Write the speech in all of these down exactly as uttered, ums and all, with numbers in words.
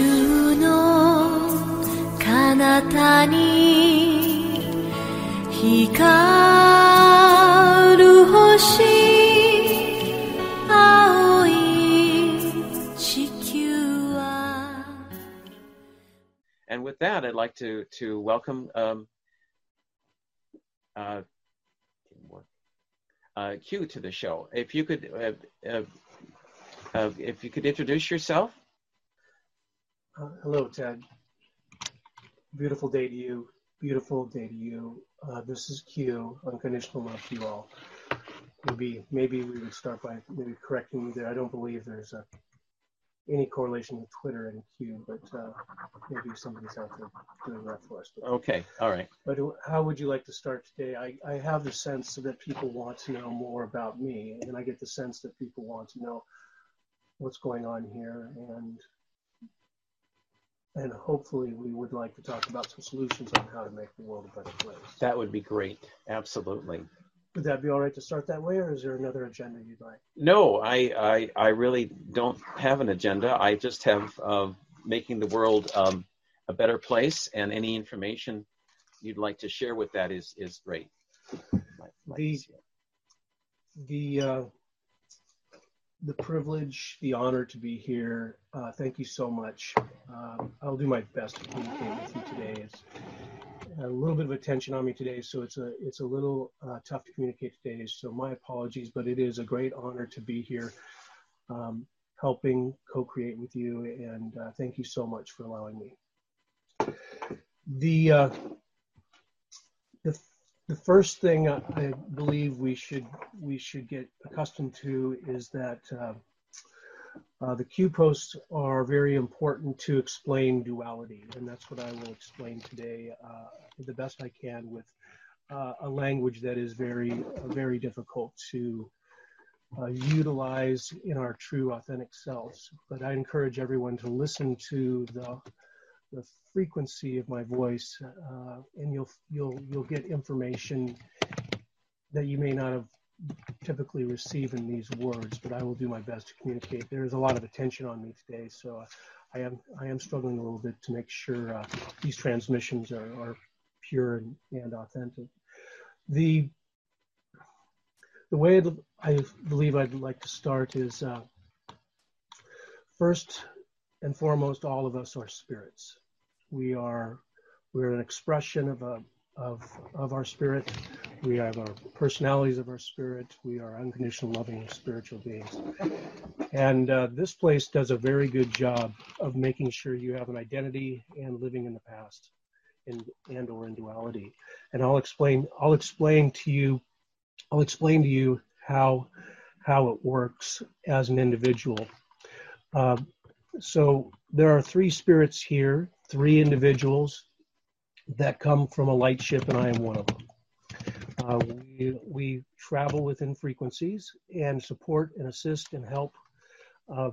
宙の彼方に光る星青い地球は And with that, I'd like to to welcome um, uh, uh, Q to the show. If you could, uh, uh, uh, if you could introduce yourself. Uh, hello, Ted. Beautiful day to you. Beautiful day to you. Uh, this is Q. Unconditional love to you all. Maybe, maybe we would start by maybe correcting me there. I don't believe there's a, any correlation with Twitter and Q, but uh, maybe somebody's out there doing that for us. But, okay, all right. But how would you like to start today? I, I have the sense that people want to know more about me, and I get the sense that people want to know what's going on here, and and hopefully we would like to talk about some solutions on how to make the world a better place. That would be great. Absolutely. Would that be all right to start that way, or is there another agenda you'd like? No, I, I, I really don't have an agenda. I just have uh, making the world um, a better place, and any information you'd like to share with that is, is great. The, the, uh, the privilege, the honor to be here, uh, thank you so much. Um, I'll do my best to communicate with you today. It's a little bit of attention on me today, so it's a it's a little uh, tough to communicate today, so my apologies, but it is a great honor to be here um, helping co-create with you, and uh, thank you so much for allowing me. The, uh, the, the first thing I believe we should, we should get accustomed to is that uh, Uh, the Q posts are very important to explain duality, and that's what I will explain today uh, the best I can with uh, a language that is very, uh, very difficult to uh, utilize in our true, authentic selves. But I encourage everyone to listen to the, the frequency of my voice, uh, and you'll you'll you'll get information that you may not have typically receive in these words, but I will do my best to communicate. There is a lot of attention on me today, so uh, I am I am struggling a little bit to make sure uh, these transmissions are, are pure and, and authentic. The the way I believe I'd like to start is uh, first and foremost, all of us are spirits. We are we're an expression of a of of our spirit. We have our personalities of our spirit. We are unconditional, loving, spiritual beings. And uh, this place does a very good job of making sure you have an identity and living in the past and, and or in duality. And I'll explain, I'll explain to you, I'll explain to you how, how it works as an individual. Uh, so there are three spirits here, three individuals that come from a light ship, and I am one of them. Uh, we, we travel within frequencies and support and assist and help uh,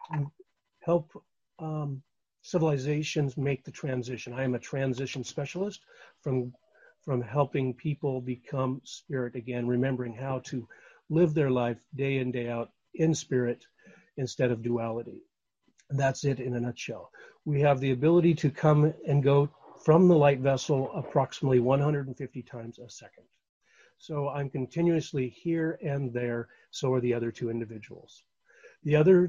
help um, civilizations make the transition. I am a transition specialist from from helping people become spirit again, remembering how to live their life day in, day out in spirit instead of duality. And that's it in a nutshell. We have the ability to come and go from the light vessel approximately one hundred fifty times a second. So I'm continuously here and there, so are the other two individuals. The other,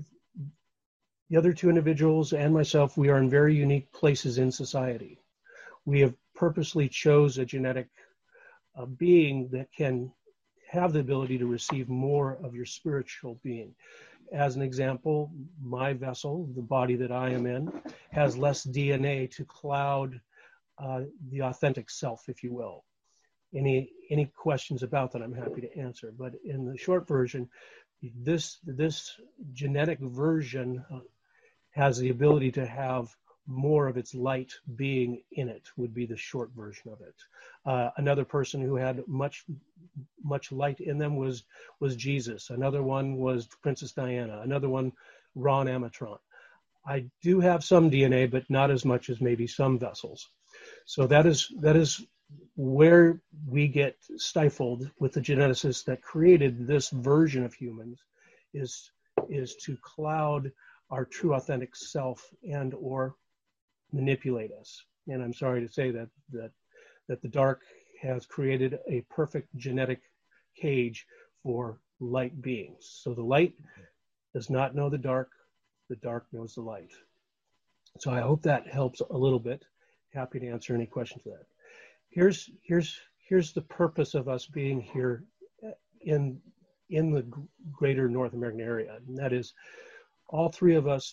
the other two individuals and myself, we are in very unique places in society. We have purposely chose a genetic uh, being that can have the ability to receive more of your spiritual being. As an example, my vessel, the body that I am in, has less D N A to cloud uh, the authentic self, if you will. Any any questions about that, I'm happy to answer. But in the short version, this this genetic version uh, has the ability to have more of its light being in it, would be the short version of it. Uh, another person who had much much light in them was was Jesus. Another one was Princess Diana. Another one, Ron Amatron. I do have some D N A, but not as much as maybe some vessels. So that is that is where we get stifled with the geneticists that created this version of humans, is is to cloud our true authentic self and or manipulate us. And I'm sorry to say that that that the dark has created a perfect genetic cage for light beings. So the light does not know the dark, the dark knows the light. So I hope that helps a little bit. Happy to answer any questions to that. Here's here's here's the purpose of us being here in in the greater North American area, and that is all three of us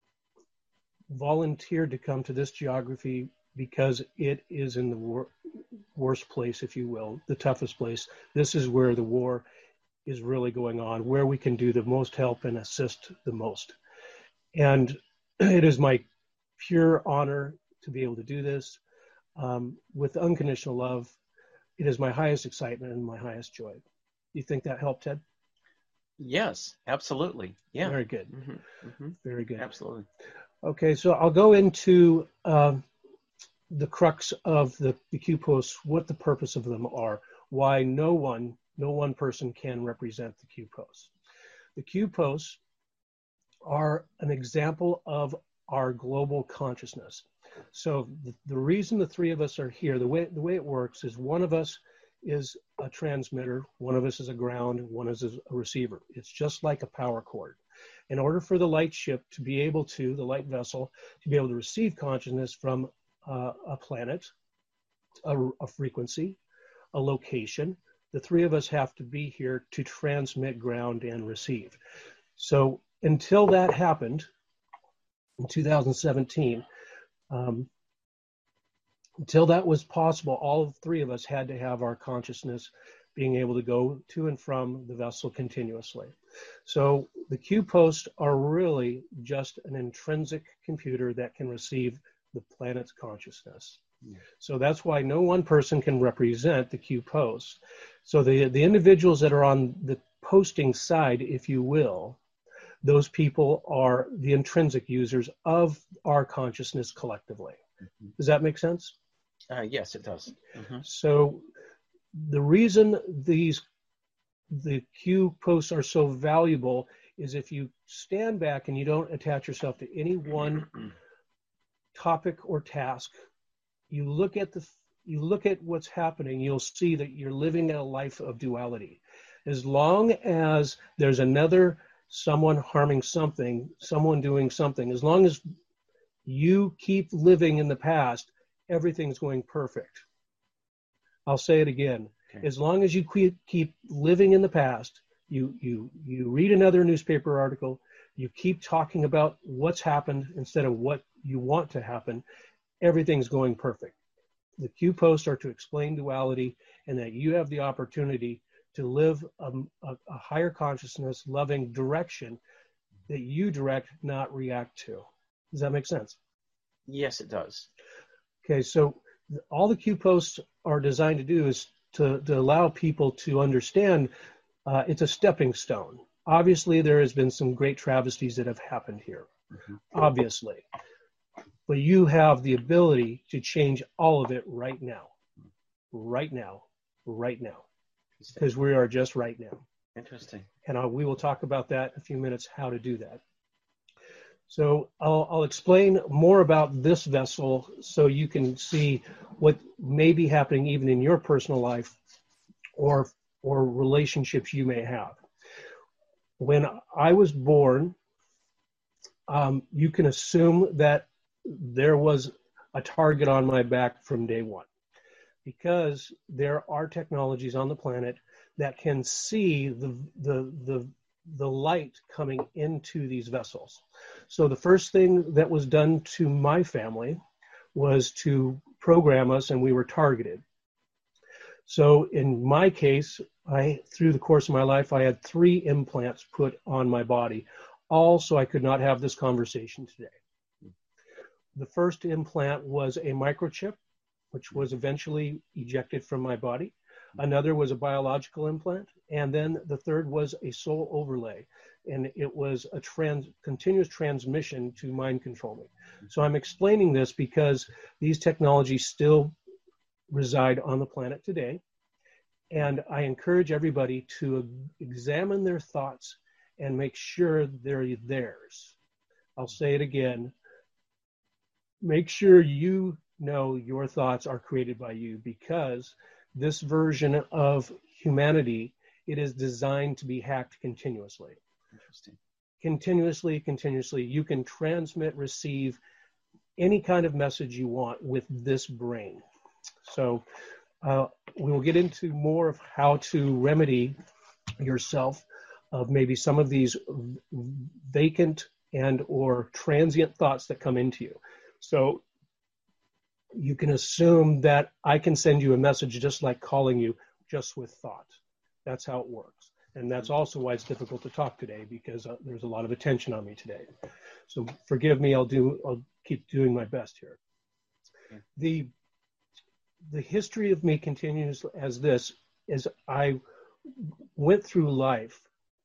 volunteered to come to this geography because it is in the wor- worst place, if you will, the toughest place. This is where the war is really going on, where we can do the most help and assist the most. And it is my pure honor to be able to do this um, with unconditional love. It is my highest excitement and my highest joy. Do you think that helped, Ted? Yes, absolutely. Yeah. Very good. Mm-hmm. Mm-hmm. Very good. Absolutely. Okay, so I'll go into um, the crux of the, the Q posts, what the purpose of them are, why no one, no one person can represent the Q posts. The Q posts are an example of our global consciousness. So the, the reason the three of us are here, the way the way it works is one of us is a transmitter, one of us is a ground, one is a receiver. It's just like a power cord. In order for the light ship to be able to, the light vessel, to be able to receive consciousness from uh, a planet, a, a frequency, a location, the three of us have to be here to transmit, ground, and receive. So until that happened in two thousand seventeen, um, until that was possible, all three of us had to have our consciousness being able to go to and from the vessel continuously. So the Q posts are really just an intrinsic computer that can receive the planet's consciousness. Yeah. So that's why no one person can represent the Q posts. So the, the individuals that are on the posting side, if you will, those people are the intrinsic users of our consciousness collectively. Mm-hmm. Does that make sense? Uh, yes, it does. Mm-hmm. So the reason these the Q posts are so valuable is if you stand back and you don't attach yourself to any one topic or task, you look at the you look at what's happening, you'll see that you're living a life of duality. As long as there's another someone harming something, someone doing something, as long as you keep living in the past, everything's going perfect. I'll say it again. Okay. As long as you keep, keep living in the past, you, you, you read another newspaper article, you keep talking about what's happened instead of what you want to happen, everything's going perfect. The Q posts are to explain duality and that you have the opportunity to live a, a, a higher consciousness, loving direction that you direct, not react to. Does that make sense? Yes, it does. Okay, so all the Q posts are designed to do is to, to allow people to understand uh, it's a stepping stone. Obviously, there has been some great travesties that have happened here, mm-hmm. obviously. But you have the ability to change all of it right now, right now, right now, because we are just right now. Interesting. And uh, we will talk about that in a few minutes, how to do that. So I'll, I'll explain more about this vessel so you can see what may be happening even in your personal life or, or relationships you may have. When I was born, um, you can assume that there was a target on my back from day one, because there are technologies on the planet that can see the, the, the, the light coming into these vessels. So the first thing that was done to my family was to program us, and we were targeted. So in my case, I, through the course of my life, I had three implants put on my body, all so I could not have this conversation today. The first implant was a microchip, which was eventually ejected from my body. Another was a biological implant. And then the third was a soul overlay. And it was a trans, continuous transmission to mind control me. So I'm explaining this because these technologies still reside on the planet today. And I encourage everybody to examine their thoughts and make sure they're theirs. I'll say it again. Make sure you know your thoughts are created by you, because this version of humanity, it is designed to be hacked continuously. Interesting. Continuously, continuously. You can transmit, receive any kind of message you want with this brain. So uh, we will get into more of how to remedy yourself of maybe some of these vacant and or transient thoughts that come into you. So you can assume that I can send you a message just like calling you, just with thought. That's how it works. And that's also why it's difficult to talk today, because uh, there's a lot of attention on me today. So forgive me, I'll do, I'll keep doing my best here. Okay. The, the history of me continues as this, as I went through life.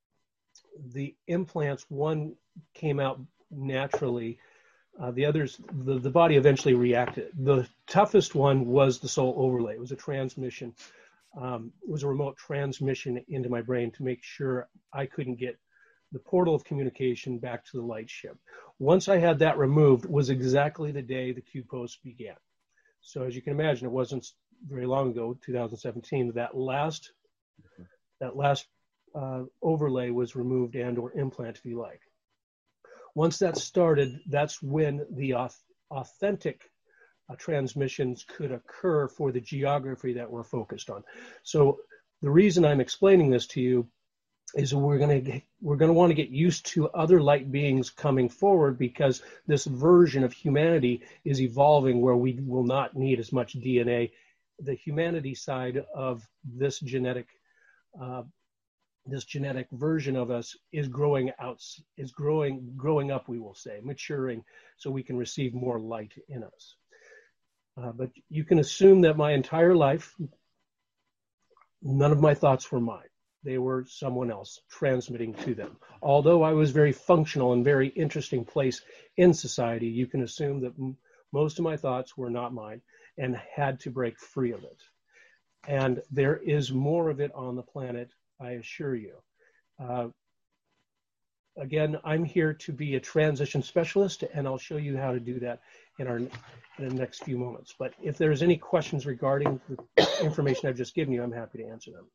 The implants, one came out naturally. Uh, the others, the, the body eventually reacted. The toughest one was the soul overlay. It was a transmission. Um, it was a remote transmission into my brain to make sure I couldn't get the portal of communication back to the light ship. Once I had that removed was exactly the day the Q post began. So as you can imagine, it wasn't very long ago, two thousand seventeen, that last, that last uh, overlay was removed and or implant, if you like. Once that started, that's when the authentic uh, transmissions could occur for the geography that we're focused on. So the reason I'm explaining this to you is we're going to we're going to want to get used to other light beings coming forward, because this version of humanity is evolving where we will not need as much D N A. The humanity side of this genetic uh, this genetic version of us is growing out, is growing, growing up, we will say, maturing, so we can receive more light in us. Uh, but you can assume that my entire life, none of my thoughts were mine. They were someone else transmitting to them. Although I was very functional and very interesting place in society, you can assume that m- most of my thoughts were not mine and had to break free of it. And there is more of it on the planet, I assure you. Uh, again, I'm here to be a transition specialist, and I'll show you how to do that in our in the next few moments. But if there's any questions regarding the information I've just given you, I'm happy to answer them.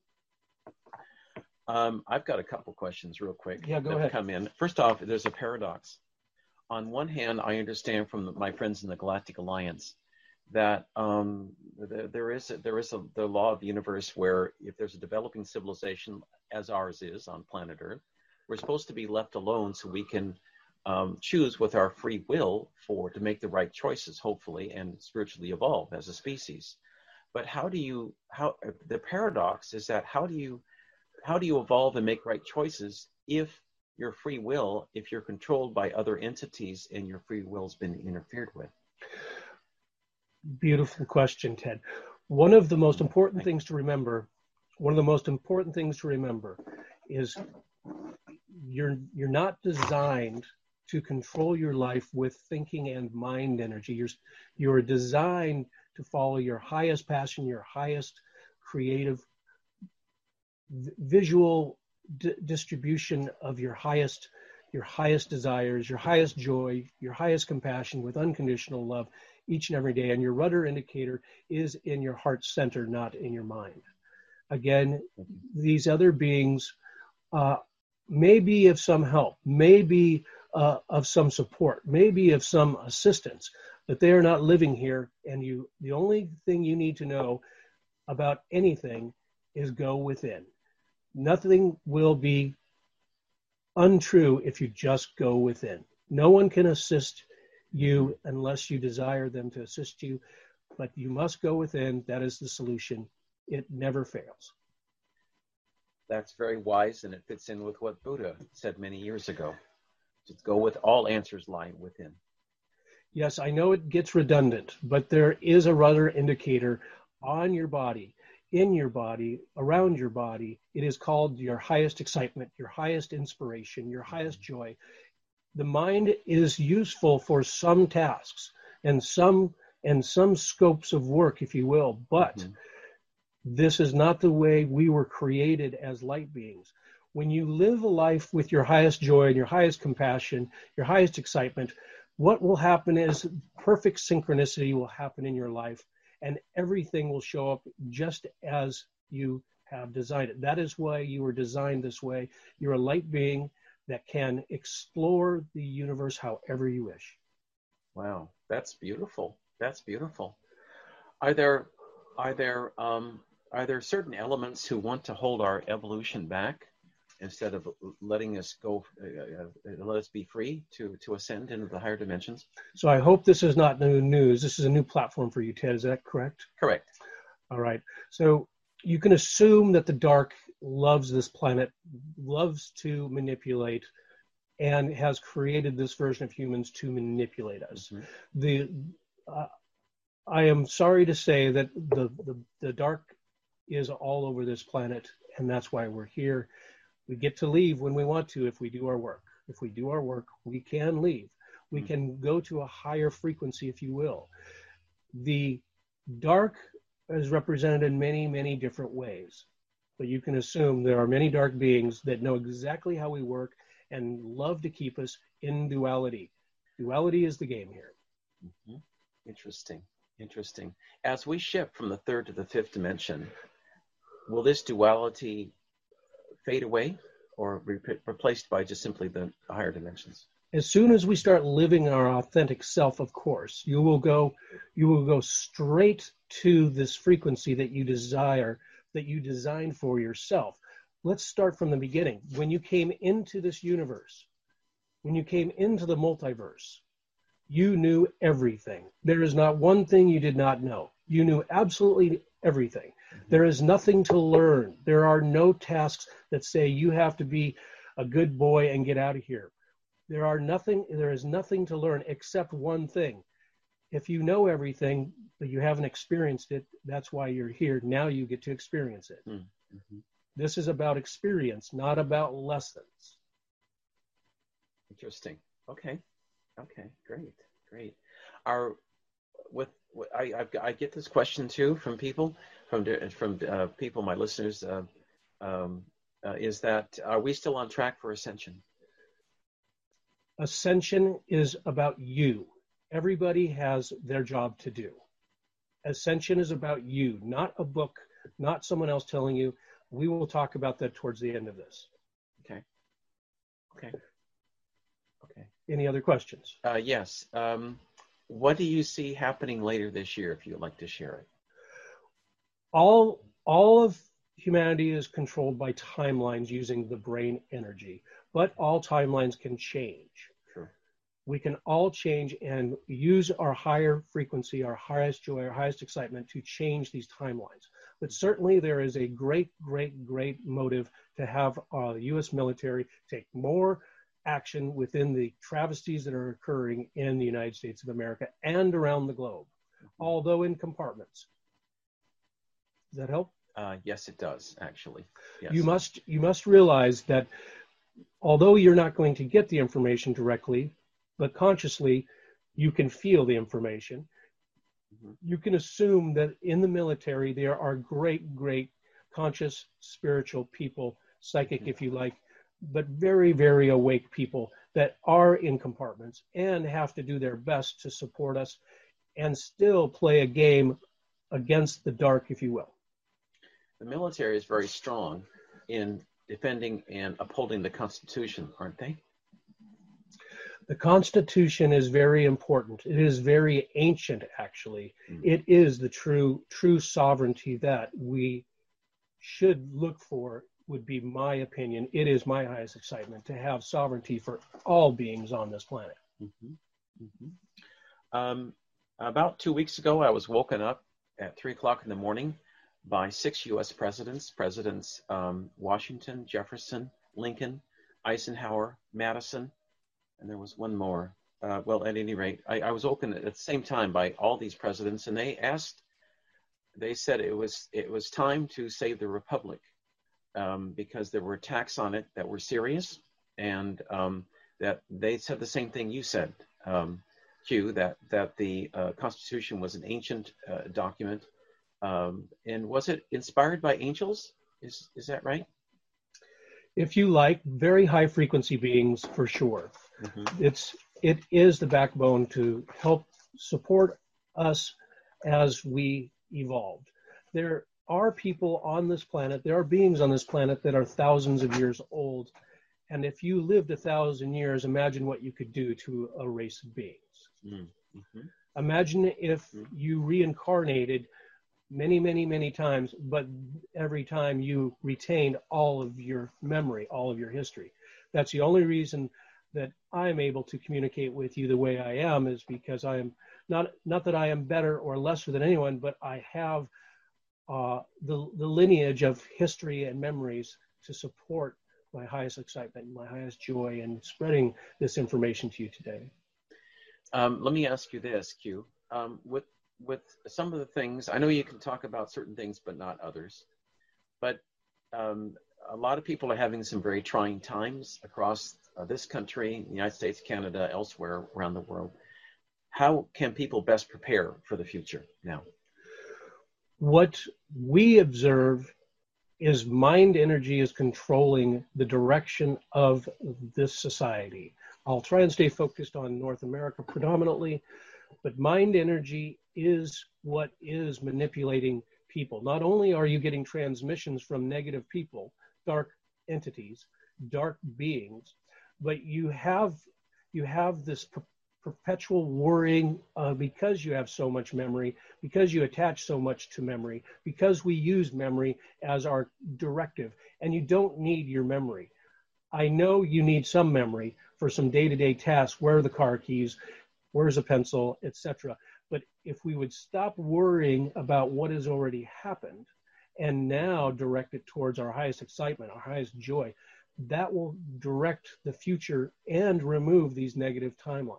Um, I've got a couple questions real quick. Yeah, go that ahead. Come in. First off, there's a paradox. On one hand, I understand from the, my friends in the Galactic Alliance that um, there, there is a, there is a, the law of the universe where if there's a developing civilization, as ours is on planet Earth, we're supposed to be left alone so we can um, choose with our free will for to make the right choices, hopefully, and spiritually evolve as a species. But how do you how the paradox is that how do you how do you evolve and make right choices if your free will, if you're controlled by other entities and your free will's been interfered with? Beautiful question, Ted. One of the most important things to remember, one of the most important things to remember is you're you're not designed to control your life with thinking and mind energy. You're you're designed to follow your highest passion, your highest creative v- visual d- distribution of your highest your highest desires, your highest joy, your highest compassion with unconditional love each and every day. And your rudder indicator is in your heart center, not in your mind. Again, these other beings uh, may be of some help, may be uh, of some support, may be of some assistance, but they are not living here. And you, the only thing you need to know about anything is go within. Nothing will be untrue if you just go within. No one can assist you unless you desire them to assist you, but you must go within. That is the solution. It never fails. That's very wise, and it fits in with what Buddha said many years ago. Just go with all answers lie within. Yes, I know it gets redundant, but there is a rudder indicator on your body, in your body, around your body. It is called your highest excitement, your highest inspiration, your highest joy. The mind is useful for some tasks and some and some scopes of work, if you will, but mm-hmm. This is not the way we were created as light beings. When you live a life with your highest joy and your highest compassion, your highest excitement, what will happen is perfect synchronicity will happen in your life, and everything will show up just as you have designed it. That is why you were designed this way. You're a light being that can explore the universe however you wish. Wow, that's beautiful. That's beautiful. Are there are there um, are there certain elements who want to hold our evolution back instead of letting us go, uh, uh, let us be free to to ascend into the higher dimensions? So I hope this is not new news. This is a new platform for you, Ted. Is that correct? Correct. All right. So you can assume that the dark loves this planet, loves to manipulate, and has created this version of humans to manipulate us. Mm-hmm. The uh, I am sorry to say that the, the the dark is all over this planet, and that's why we're here. We get to leave when we want to if we do our work. If we do our work, we can leave. We mm-hmm. can go to a higher frequency, if you will. The dark is represented in many, many different ways. But you can assume there are many dark beings that know exactly how we work and love to keep us in duality. Duality is the game here. Mm-hmm. Interesting. Interesting. As we shift from the third to the fifth dimension, will this duality fade away or be re- replaced by just simply the higher dimensions? As soon as we start living our authentic self, of course, you will go, you will go straight to this frequency that you desire, that you designed for yourself. Let's start from the beginning. When you came into this universe, when you came into the multiverse, you knew everything. There is not one thing you did not know. You knew absolutely everything. Mm-hmm. There is nothing to learn. There are no tasks that say you have to be a good boy and get out of here. There are nothing, there is nothing to learn except one thing. If you know everything, but you haven't experienced it, that's why you're here. Now you get to experience it. Mm-hmm. This is about experience, not about lessons. Interesting. Okay. Okay. Great. Great. Our with, with I I've, I get this question too from people from from uh, people, my listeners. Uh, um, uh, is that are we still on track for ascension? Ascension is about you. Everybody has their job to do. Ascension is about you, not a book, not someone else telling you. We will talk about that towards the end of this. Okay. Okay. Okay. Any other questions? Uh, yes. Um, what do you see happening later this year, if you'd like to share it? All, all of humanity is controlled by timelines using the brain energy, but all timelines can change. Sure. We can all change and use our higher frequency, our highest joy, our highest excitement to change these timelines. But certainly there is a great, great, great motive to have uh, the U S military take more action within the travesties that are occurring in the United States of America and around the globe, mm-hmm. although in compartments. Does that help? Uh, yes, it does, actually. Yes. You must, you must realize that although you're not going to get the information directly, but consciously you can feel the information. Mm-hmm. You can assume that in the military there are great, great conscious spiritual people, psychic mm-hmm. if you like, but very, very awake people that are in compartments and have to do their best to support us and still play a game against the dark, if you will. The military is very strong in defending and upholding the Constitution, aren't they? The Constitution is very important. It is very ancient, actually. Mm. It is the true, true sovereignty that we should look for, would be my opinion. It is my highest excitement to have sovereignty for all beings on this planet. Mm-hmm. Mm-hmm. Um, about two weeks ago, I was woken up at three o'clock in the morning by six U S presidents, Presidents um, Washington, Jefferson, Lincoln, Eisenhower, Madison, and there was one more. Uh, well, at any rate, I, I was woken at the same time by all these presidents, and they asked, they said it was it was time to save the republic um, because there were attacks on it that were serious, and um, that they said the same thing you said, um, Hugh, that that the uh, Constitution was an ancient uh, document. Um, and was it inspired by angels? Is is that right? if you like, very high frequency beings for sure. Mm-hmm. It's it is the backbone to help support us as we evolved. There are people on this planet, there are beings on this planet that are thousands of years old. And if you lived a thousand years, imagine what you could do to a race of beings. Mm-hmm. Imagine if Mm-hmm. you reincarnated many, many, many times, but every time you retained all of your memory, all of your history. That's the only reason that I'm able to communicate with you the way I am, is because I am not, not that I am better or lesser than anyone, but I have uh, the, the lineage of history and memories to support my highest excitement, my highest joy in spreading this information to you today. Um, let me ask you this, Q. Um, with with some of the things, I know you can talk about certain things, but not others. But um, a lot of people are having some very trying times across uh, this country, the United States, Canada, elsewhere around the world. How can people best prepare for the future now? What we observe is mind energy is controlling the direction of this society. I'll try and stay focused on North America predominantly, but mind energy is what is manipulating people. Not only are you getting transmissions from negative people, dark entities, dark beings, but you have you have this per- perpetual worrying uh, because you have so much memory, because you attach so much to memory, because we use memory as our directive, and you don't need your memory. I know you need some memory for some day-to-day tasks. Where are the car keys? Where's a pencil, et cetera. But if we would stop worrying about what has already happened and now direct it towards our highest excitement, our highest joy, that will direct the future and remove these negative timelines.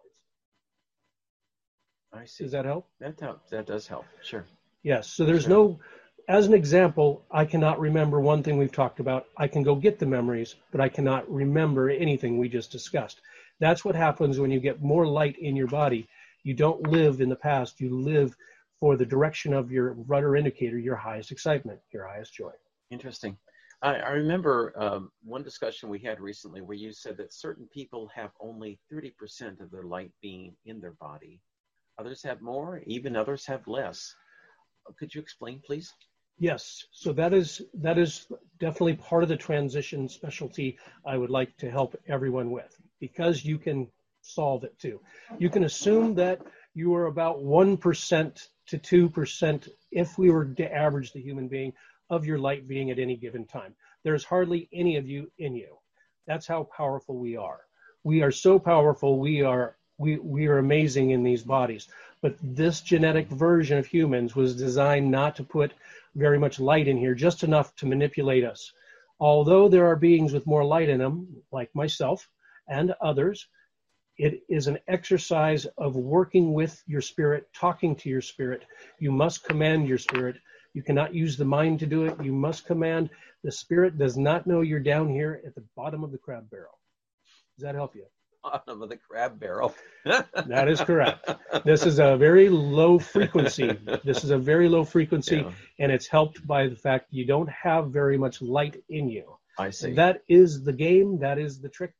I see. Does that help? That helps. That does help. Sure. Yes. So there's Sure. no, as an example, I cannot remember one thing we've talked about. I can go get the memories, but I cannot remember anything we just discussed. That's what happens when you get more light in your body. You don't live in the past. You live for the direction of your rudder indicator, your highest excitement, your highest joy. Interesting. I, I remember um, one discussion we had recently where you said that certain people have only thirty percent of their light being in their body. Others have more, even others have less. Could you explain, please? Yes. So that is that is definitely part of the transition specialty I would like to help everyone with, because you can solve it too. You can assume that you are about one percent to two percent, if we were to average the human being, of your light being at any given time. There's hardly any of you in you. That's how powerful we are. We are so powerful, we are we, we are amazing in these bodies. But this genetic version of humans was designed not to put very much light in here, just enough to manipulate us. Although there are beings with more light in them, like myself and others, it is an exercise of working with your spirit, talking to your spirit. You must command your spirit. You cannot use the mind to do it. You must command. The spirit does not know you're down here at the bottom of the crab barrel. Does that help you? Bottom of the crab barrel. That is correct. This is a very low frequency. This is a very low frequency, Yeah. and it's helped by the fact you don't have very much light in you. I see. That is the game. That is the trick.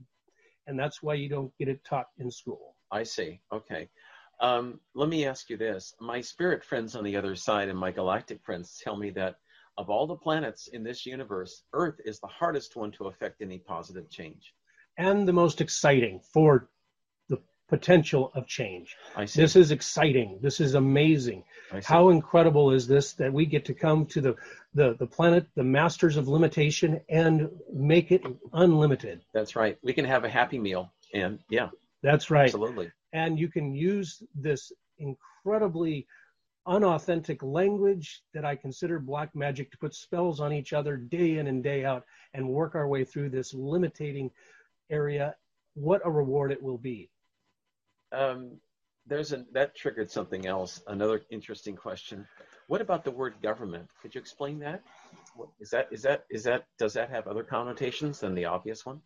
And that's why you don't get it taught in school. I see. Okay. Um, let me ask you this. My spirit friends on the other side and my galactic friends tell me that of all the planets in this universe, Earth is the hardest one to affect any positive change. And the most exciting for the potential of change. I see. This is exciting. This is amazing. I see. How incredible is this that we get to come to the, the, the planet, the masters of limitation, and make it unlimited. That's right. We can have a happy meal. And yeah, That's right. absolutely. And you can use this incredibly unauthentic language that I consider black magic to put spells on each other day in and day out and work our way through this limiting area. What a reward it will be. Um, there's a, that triggered something else. Another interesting question. What about the word government? Could you explain that? What, is that, is that, is that, does that have other connotations than the obvious one?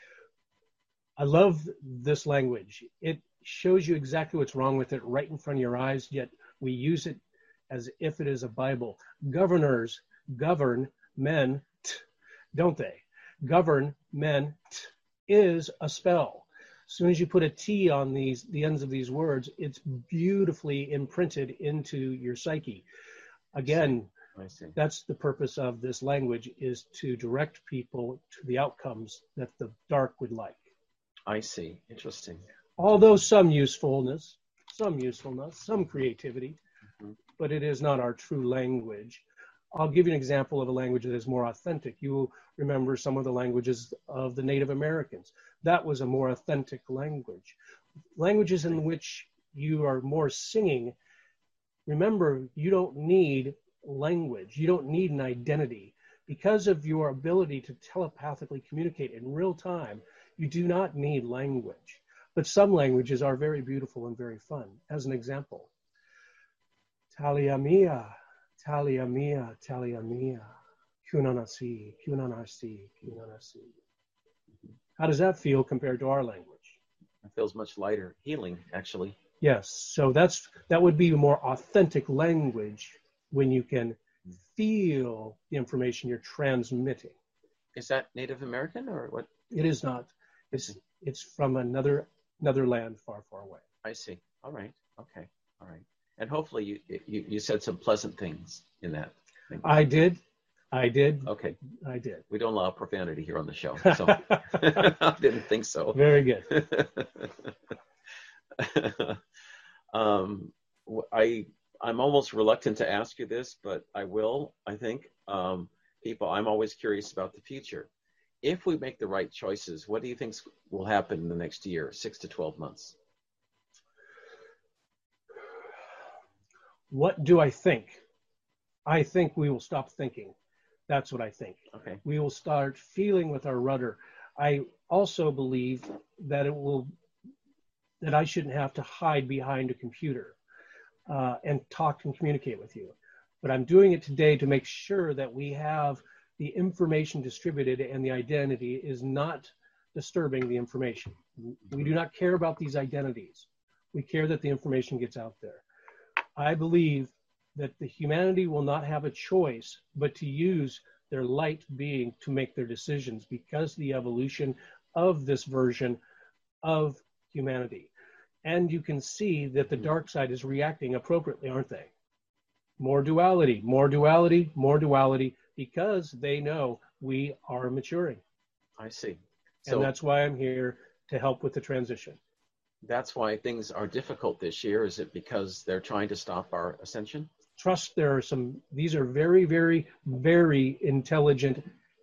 I love this language. It shows you exactly what's wrong with it right in front of your eyes, yet we use it as if it is a Bible. Governors govern men, don't they? Government is a spell. As soon as you put a T on these, the ends of these words, it's beautifully imprinted into your psyche. Again, I see. that's the purpose of this language, is to direct people to the outcomes that the dark would like. I see. Interesting. Although some usefulness, some usefulness, some creativity, Mm-hmm. but it is not our true language. I'll give you an example of a language that is more authentic. You will remember some of the languages of the Native Americans. That was a more authentic language. Languages in which you are more singing. Remember, you don't need language. You don't need an identity. Because of your ability to telepathically communicate in real time, you do not need language. But some languages are very beautiful and very fun. As an example, Talia mia, Talia mia, Talia mia, Kunanasi, Kunanasi, Kunanasi. How does that feel compared to our language? It feels much lighter, healing, actually. Yes, so that's that would be a more authentic language when you can feel the information you're transmitting. Is that Native American or what? It is not. It's it's from another another land far, far away. I see. All right. Okay. All right. And hopefully you you, you said some pleasant things in that. I did. I did. Okay. I did. We don't allow profanity here on the show, so I didn't think so. Very good. um, I I'm almost reluctant to ask you this, but I will. I think um, people. I'm always curious about the future. If we make the right choices, what do you think will happen in the next year, six to twelve months? What do I think? I think we will stop thinking. That's what I think. Okay. We will start feeling with our rudder. I also believe that it will, that I shouldn't have to hide behind a computer uh, and talk and communicate with you. But I'm doing it today to make sure that we have the information distributed and the identity is not disturbing the information. We do not care about these identities. We care that the information gets out there. I believe that the humanity will not have a choice but to use their light being to make their decisions because the evolution of this version of humanity. And you can see that the dark side is reacting appropriately, aren't they? More duality, more duality, more duality, because they know we are maturing. I see. So, and that's why I'm here to help with the transition. That's why things are difficult this year. Is it because they're trying to stop our ascension? Trust there are some, these are very, very, very intelligent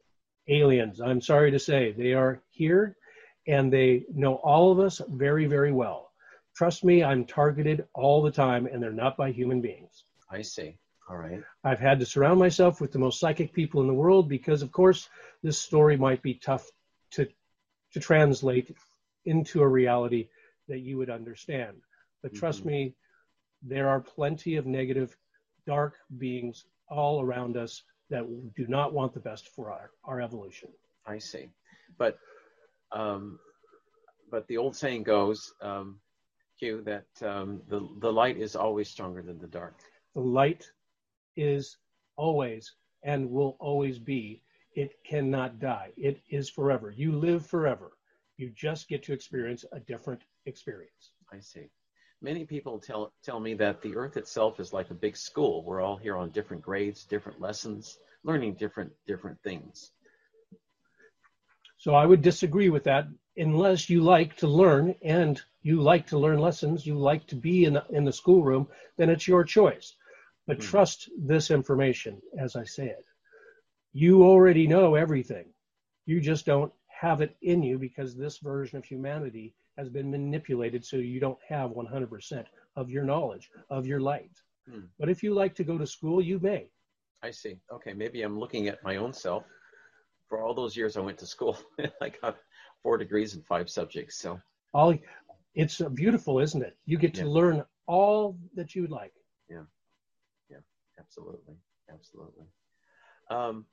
aliens. I'm sorry to say they are here and they know all of us very, very well. Trust me, I'm targeted all the time and they're not by human beings. I see. All right. I've had to surround myself with the most psychic people in the world because, of course, this story might be tough to, to translate into a reality that you would understand. But mm-hmm. trust me, there are plenty of negative, dark beings all around us that do not want the best for our, our evolution. I see. But um, but the old saying goes, um, Q, that um, the, the light is always stronger than the dark. The light is always and will always be. It cannot die. It is forever. You live forever. You just get to experience a different experience. I see. Many people tell tell me that the earth itself is like a big school. We're all here on different grades, different lessons, learning different different things. So I would disagree with that unless you like to learn and you like to learn lessons, you like to be in the, in the schoolroom, then it's your choice. But mm-hmm. trust this information as I say it. You already know everything. You just don't have it in you because this version of humanity has been manipulated so you don't have one hundred percent of your knowledge, of your light. Hmm. But if you like to go to school, you may. I see. Okay, maybe I'm looking at my own self. For all those years I went to school, I got four degrees in five subjects. So all, it's beautiful, isn't it? You get to yeah. learn all that you would like. Yeah, yeah, absolutely, absolutely. Um,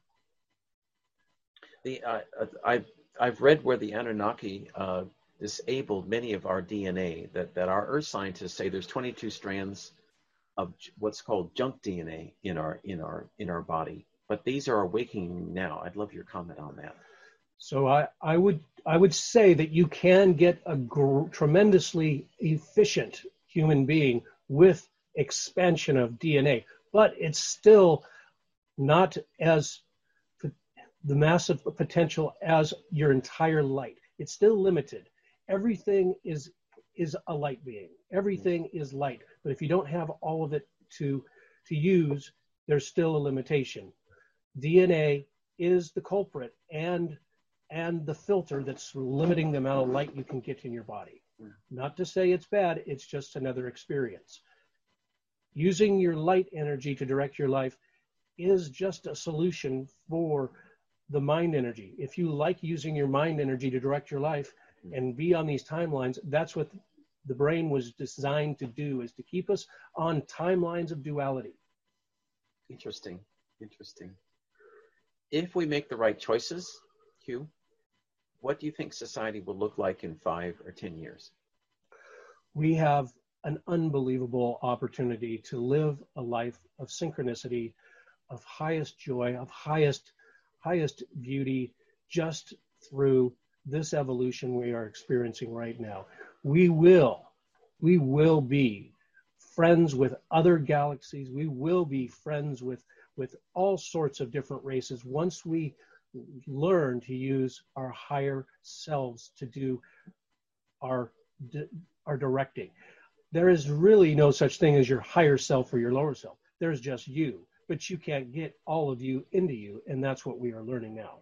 the uh, I I've read where the Anunnaki uh, disabled many of our D N A, that, that our earth scientists say there's twenty-two strands of what's called junk D N A in our in our in our body. But these are awakening now. I'd love your comment on that. So I, I would I would say that you can get a gr- tremendously efficient human being with expansion of D N A, but it's still not as the massive potential as your entire light. It's still limited. Everything is is a light being. Everything is light. But if you don't have all of it to to use, there's still a limitation. D N A is the culprit and and the filter that's limiting the amount of light you can get in your body. Not to say it's bad, it's just another experience. Using your light energy to direct your life is just a solution for the mind energy. If you like using your mind energy to direct your life and be on these timelines, that's what the brain was designed to do, is to keep us on timelines of duality. Interesting, interesting. If we make the right choices, Hugh, what do you think society will look like in five or ten years? We have an unbelievable opportunity to live a life of synchronicity, of highest joy, of highest, highest beauty, just through this evolution we are experiencing right now. We will, we will be friends with other galaxies. We will be friends with, with all sorts of different races once we learn to use our higher selves to do our, our directing. There is really no such thing as your higher self or your lower self. There's just you, but you can't get all of you into you, and that's what we are learning now.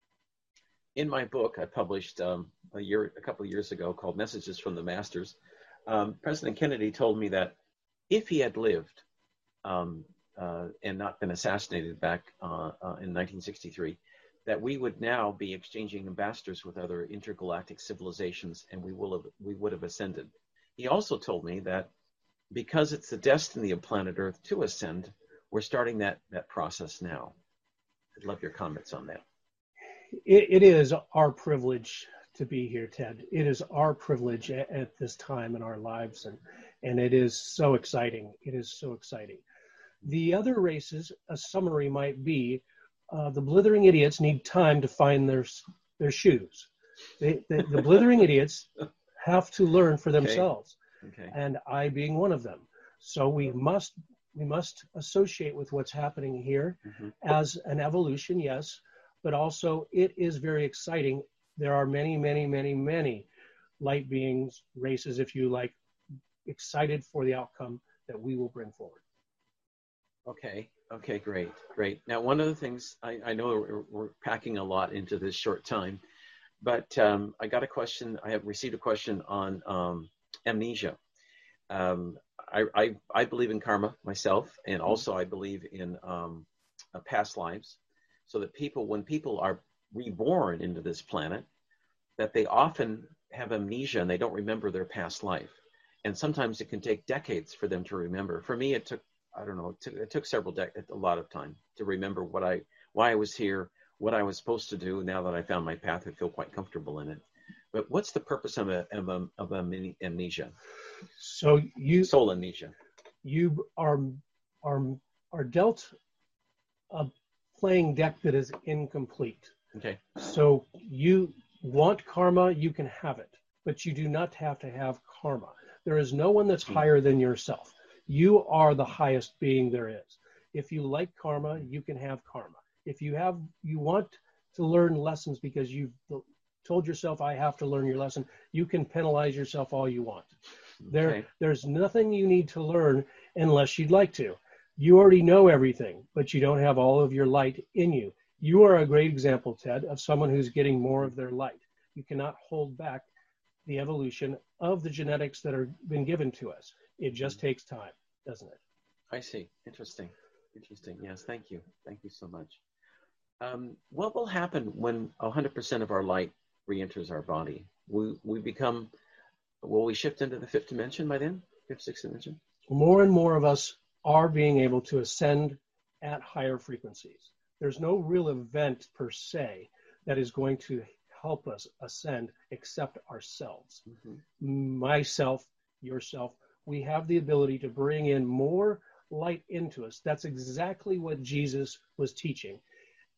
In my book, I published um, a year, a couple of years ago, called Messages from the Masters, um, President Kennedy told me that if he had lived um, uh, and not been assassinated back uh, uh, in nineteen sixty-three, that we would now be exchanging ambassadors with other intergalactic civilizations, and we will have, we would have ascended. He also told me that because it's the destiny of planet Earth to ascend, we're starting that, that process now. I'd love your comments on that. It, it is our privilege to be here, Ted. It is our privilege at, at this time in our lives, and, and it is so exciting. It is so exciting. The other races, a summary might be, uh, the blithering idiots need time to find their, their shoes. They, the, the blithering idiots have to learn for themselves, okay. Okay. And I being one of them. So we must we must associate with what's happening here mm-hmm. as an evolution, yes, but also it is very exciting. There are many, many, many, many light beings, races, if you like, excited for the outcome that we will bring forward. Okay. Okay, great, great. Now, one of the things, I, I know we're, we're packing a lot into this short time, but um, I got a question, I have received a question on um, amnesia. Um, I, I, I believe in karma myself, and also I believe in um, uh, past lives, so that people, when people are reborn into this planet, that they often have amnesia and they don't remember their past life. And sometimes it can take decades for them to remember. For me, it took, I don't know, it took, it took several decades, a lot of time to remember what I, why I was here, what I was supposed to do. Now that I found my path, I feel quite comfortable in it. But what's the purpose of, a, of, a, of a amnesia? So you soul amnesia. You are are are dealt a playing deck that is incomplete. Okay. So you want karma, you can have it, but you do not have to have karma. There is no one that's mm-hmm. higher than yourself. You are the highest being there is. If you like karma, you can have karma. If you have you want to learn lessons because you've told yourself, I have to learn your lesson, you can penalize yourself all you want. There, okay. There's nothing you need to learn unless you'd like to. You already know everything, but you don't have all of your light in you. You are a great example, Ted, of someone who's getting more of their light. You cannot hold back the evolution of the genetics that are been given to us. It just takes time, doesn't it? I see. Interesting. Interesting. Yes. Thank you. Thank you so much. Um, what will happen when one hundred percent of our light re-enters our body? We, we become, will we shift into the fifth dimension by then? Fifth, sixth dimension? More and more of us are being able to ascend at higher frequencies. There's no real event per se that is going to help us ascend except ourselves. Mm-hmm. Myself, yourself, we have the ability to bring in more light into us. That's exactly what Jesus was teaching.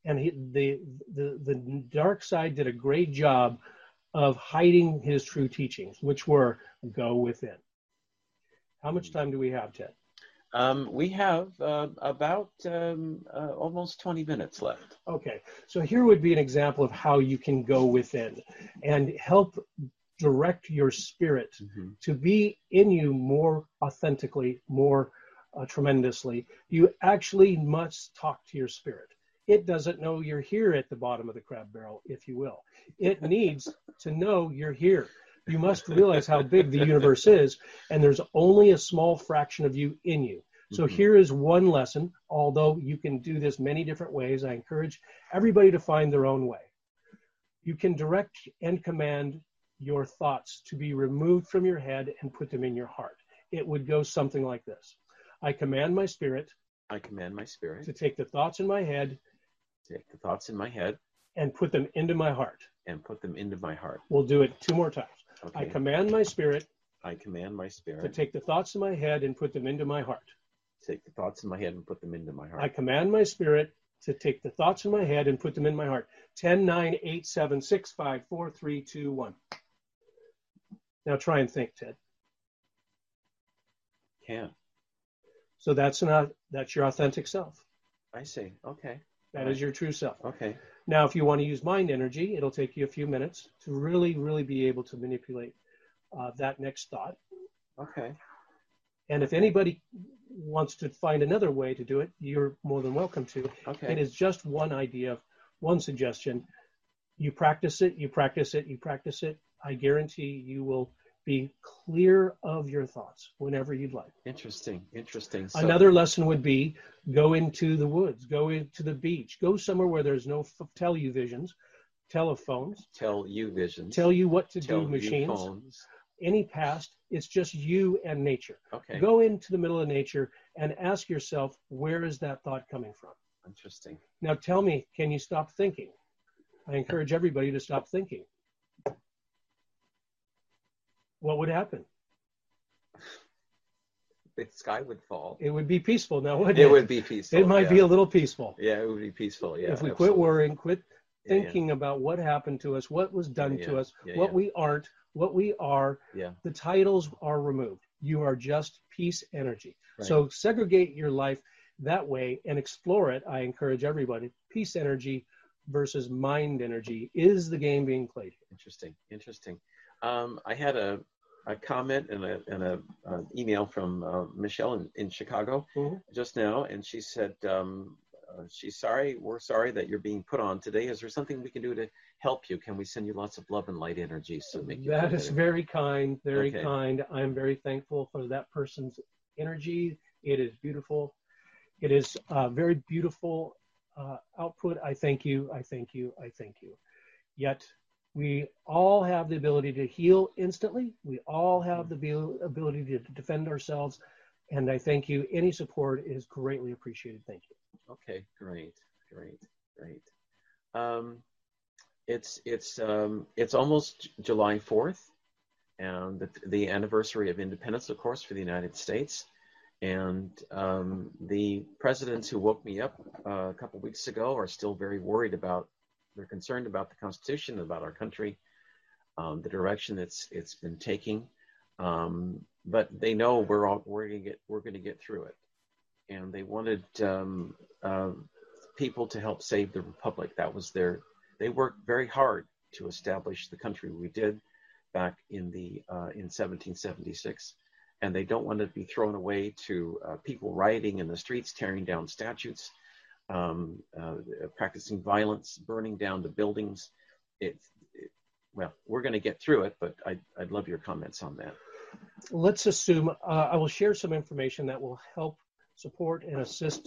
And he, the, the, the dark side did a great job of hiding his true teachings, which were go within. How much time do we have, Ted? Um, we have uh, about um, uh, almost twenty minutes left. Okay, so here would be an example of how you can go within and help direct your spirit mm-hmm. to be in you more authentically, more uh, tremendously. You actually must talk to your spirit. It doesn't know you're here at the bottom of the crab barrel, if you will. It needs to know you're here. You must realize how big the universe is, and there's only a small fraction of you in you. So mm-hmm. here is one lesson, although you can do this many different ways. I encourage everybody to find their own way. You can direct and command your thoughts to be removed from your head and put them in your heart. It would go something like this. I command my spirit. I command my spirit. To take the thoughts in my head. Take the thoughts in my head. And put them into my heart. And put them into my heart. We'll do it two more times. Okay. I command my spirit. I command my spirit. To take the thoughts in my head and put them into my heart. Take the thoughts in my head and put them into my heart. I command my spirit to take the thoughts in my head and put them in my heart. ten, nine, eight, seven, six, five, four, three, two, one. Now try and think, Ted. Can. So that's not that's your authentic self. I see. Okay. That is your true self. Okay. Now, if you want to use mind energy, it'll take you a few minutes to really, really be able to manipulate uh, that next thought. Okay. And if anybody wants to find another way to do it, you're more than welcome to. Okay. It is just one idea, one suggestion. You practice it, you practice it, you practice it. I guarantee you will be clear of your thoughts whenever you'd like. Interesting, interesting. So, another lesson would be go into the woods, go into the beach, go somewhere where there's no f- televisions, telephones. Tell you visions. Tell you what to tell do machines. Phones. Any past, it's just you and nature. Okay. Go into the middle of nature and ask yourself, where is that thought coming from? Interesting. Now tell me, can you stop thinking? I encourage everybody to stop thinking. What would happen? The sky would fall. It would be peaceful now, wouldn't it? It It would be peaceful. It might yeah. be a little peaceful. Yeah, it would be peaceful. Yeah. If we absolutely. quit worrying, quit thinking yeah, yeah. about what happened to us, what was done yeah, to us, yeah, what yeah. we aren't, what we are, yeah. the titles are removed. You are just peace energy. Right. So segregate your life that way and explore it. I encourage everybody. Peace energy versus mind energy is the game being played. Interesting, interesting. Um, I had a, a comment and a and a uh, email from uh, Michelle in, in Chicago mm-hmm. just now, and she said um, uh, she's sorry. We're sorry that you're being put on today. Is there something we can do to help you? Can we send you lots of love and light energy so make you that feel is better? very kind, very okay. kind. I'm very thankful for that person's energy. It is beautiful. It is uh, very beautiful uh, output. I thank you. I thank you. I thank you. Yet we all have the ability to heal instantly. We all have the ability to defend ourselves. And I thank you. Any support is greatly appreciated. Thank you. Okay, great, great, great. Um, it's it's um, it's almost July fourth, and the, the anniversary of independence, of course, for the United States. And um, the presidents who woke me up uh, a couple weeks ago are still very worried about. They're concerned about the Constitution, about our country, um, the direction it's it's been taking. Um, but they know we're all we're gonna get we're gonna get through it. And they wanted um, uh, people to help save the republic. That was their. They worked very hard to establish the country we did back in the uh, in seventeen seventy-six, and they don't want to be thrown away to uh, people rioting in the streets, tearing down statues, um, uh, practicing violence, burning down the buildings. It, it, well, we're going to get through it, but I'd, I'd love your comments on that. Let's assume uh, I will share some information that will help support and assist,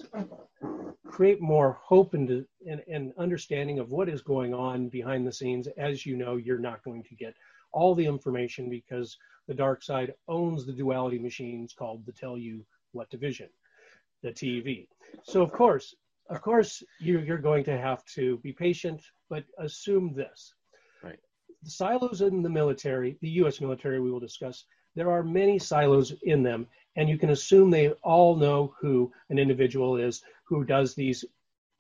create more hope and, and, and understanding of what is going on behind the scenes. As you know, you're not going to get all the information because the dark side owns the duality machines called the Tell You What Division, the T V. So of course, of course, you, you're going to have to be patient, but assume this. Right. The silos in the military, the U S military we will discuss, there are many silos in them, and you can assume they all know who an individual is who does these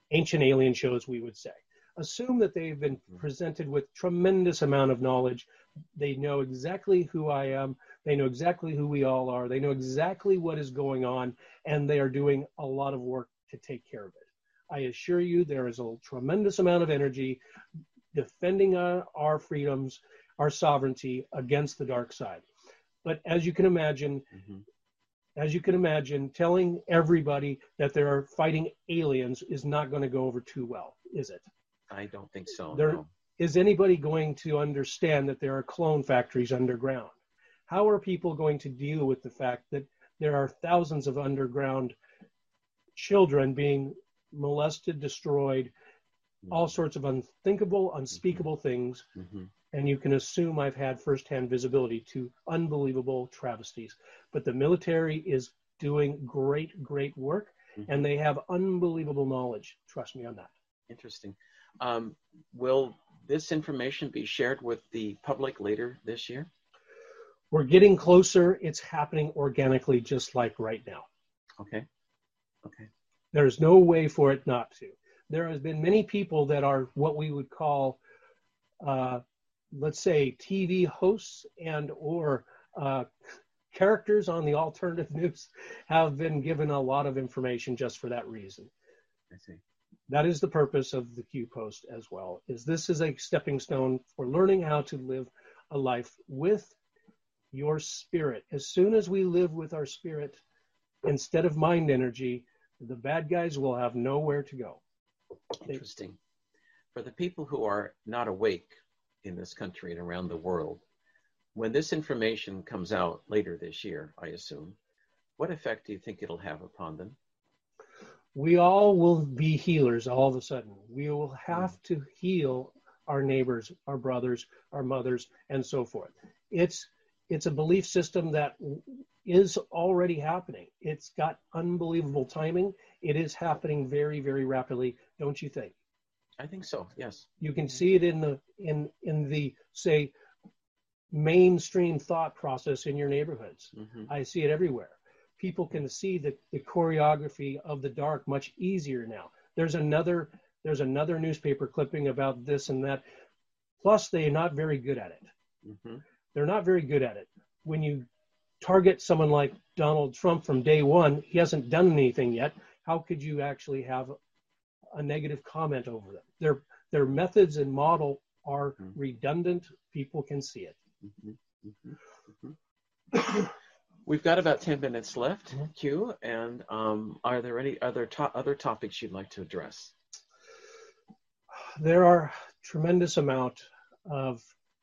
ancient alien shows, we would say. Assume that they've been presented with tremendous amount of knowledge. They know exactly who I am. They know exactly who we all are. They know exactly what is going on, and they are doing a lot of work to take care of it. I assure you there is a tremendous amount of energy defending our, our freedoms, our sovereignty against the dark side. But as you can imagine, mm-hmm. as you can imagine, telling everybody that they are fighting aliens is not going to go over too well, is it? I don't think so. There, no. Is anybody going to understand that there are clone factories underground? How are people going to deal with the fact that there are thousands of underground children being molested, destroyed, mm-hmm. all sorts of unthinkable, unspeakable mm-hmm. things? Mm-hmm. And you can assume I've had firsthand visibility to unbelievable travesties. But the military is doing great, great work, mm-hmm. and they have unbelievable knowledge. Trust me on that. Interesting. Um, will this information be shared with the public later this year? We're getting closer. It's happening organically, just like right now. Okay. Okay. There's no way for it not to. There has been many people that are what we would call, uh, let's say, T V hosts and or uh, characters on the alternative news have been given a lot of information just for that reason. I see. That is the purpose of the Q Post as well, is this is a stepping stone for learning how to live a life with your spirit. As soon as we live with our spirit instead of mind energy, the bad guys will have nowhere to go. Interesting. For the people who are not awake in this country and around the world, when this information comes out later this year, I assume, what effect do you think it'll have upon them? We all will be healers all of a sudden. We will have to heal our neighbors, our brothers, our mothers, and so forth. It's it's a belief system that is already happening. It's got unbelievable timing. It is happening very, very rapidly, don't you think? I think so, yes. You can see it in the in in the say mainstream thought process in your neighborhoods. Mm-hmm. I see it everywhere. People can see the, the choreography of the dark much easier now. There's another there's another newspaper clipping about this and that. Plus, they're not very good at it. Mm-hmm. They're not very good at it. When you target someone like Donald Trump from day one, he hasn't done anything yet. How could you actually have a negative comment over them? Their their methods and model are mm-hmm. redundant. People can see it. Mm-hmm. Mm-hmm. Mm-hmm. We've got about ten minutes left, Q, and um, are there any other to- other topics you'd like to address? There are tremendous amount of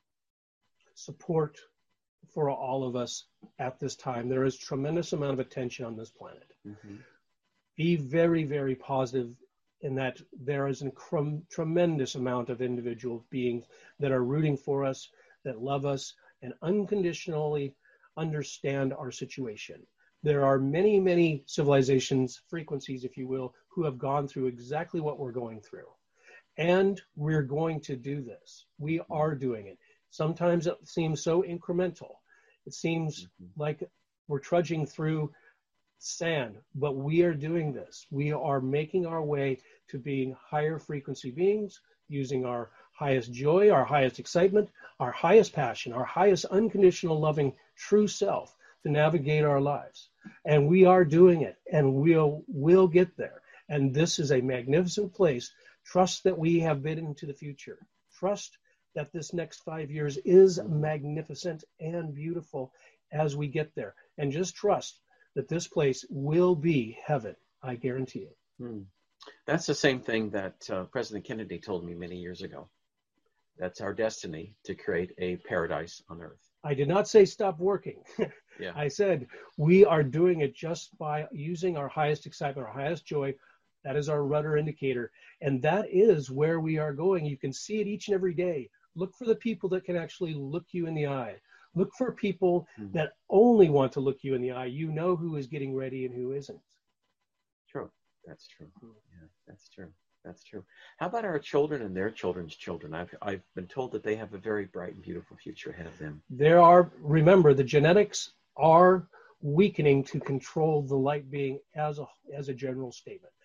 support for all of us at this time. There is tremendous amount of attention on this planet. Mm-hmm. Be very, very positive in that there is a cr- tremendous amount of individual beings that are rooting for us, that love us, and unconditionally understand our situation. There are many, many civilizations, frequencies, if you will, who have gone through exactly what we're going through. And we're going to do this. We are doing it. Sometimes it seems so incremental. It seems mm-hmm. like we're trudging through sand, but we are doing this. We are making our way to being higher frequency beings, using our highest joy, our highest excitement, our highest passion, our highest unconditional loving true self to navigate our lives. And we are doing it, and we'll we'll get there. And this is a magnificent place. Trust that we have been into the future. Trust that this next five years is magnificent and beautiful as we get there. And just trust that this place will be heaven. I guarantee it. Hmm. That's the same thing that uh, President Kennedy told me many years ago. That's our destiny, to create a paradise on earth. I did not say stop working. Yeah. I said we are doing it just by using our highest excitement, our highest joy. That is our rudder indicator. And that is where we are going. You can see it each and every day. Look for the people that can actually look you in the eye. Look for people mm-hmm. that only want to look you in the eye. You know who is getting ready and who isn't. True. That's true. Yeah, that's true. That's true. How about our children and their children's children? I've I've been told that they have a very bright and beautiful future ahead of them. There are, remember, the genetics are weakening to control the light being as a as a general statement.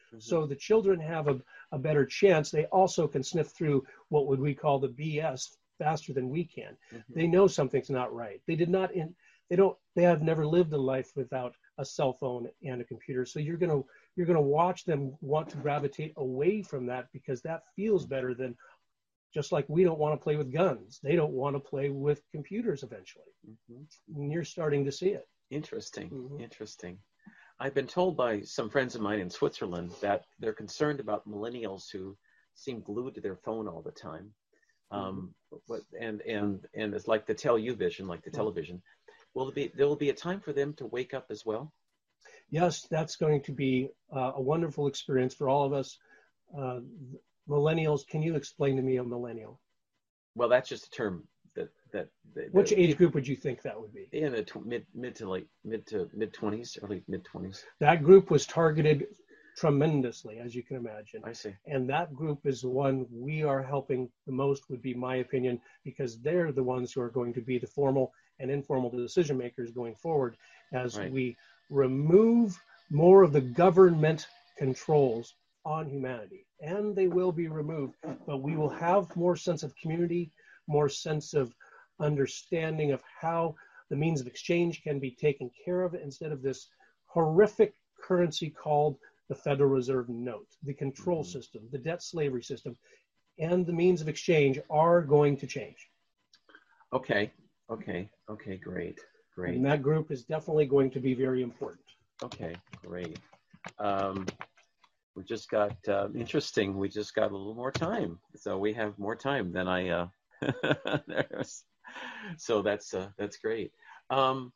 Mhm. So the children have a, a better chance. They also can sniff through what would we call the B S faster than we can. Mhm. They know something's not right. They did not in, they don't, they have never lived a life without a cell phone and a computer. So you're going to, you're going to watch them want to gravitate away from that because that feels better than, just like we don't want to play with guns. They don't want to play with computers eventually. Mhm. And you're starting to see it. Interesting. Mhm. Interesting. I've been told by some friends of mine in Switzerland that they're concerned about millennials who seem glued to their phone all the time. Um, what, and, and, and it's like the tele vision, like the television. Will there be, there will be a time for them to wake up as well? Yes, that's going to be uh, a wonderful experience for all of us. Uh, millennials, can you explain to me a millennial? Well, that's just a term that, that, that Which that age people group would you think that would be? in the tw- mid, mid to late, mid to mid twenties, early mid twenties. That group was targeted tremendously, as you can imagine. I see. And that group is the one we are helping the most, would be my opinion, because they're the ones who are going to be the formal and informal decision makers going forward as Right. we remove more of the government controls on humanity. And they will be removed, but we will have more sense of community, more sense of understanding of how the means of exchange can be taken care of instead of this horrific currency called the Federal Reserve note. The control Mhm. system, the debt slavery system, and the means of exchange are going to change. Okay. Okay. Okay. Great. Great. And that group is definitely going to be very important. Okay. Great. Um, we just got uh, interesting. We just got a little more time, so we have more time than I. Uh, there's- so that's uh, that's great. Um,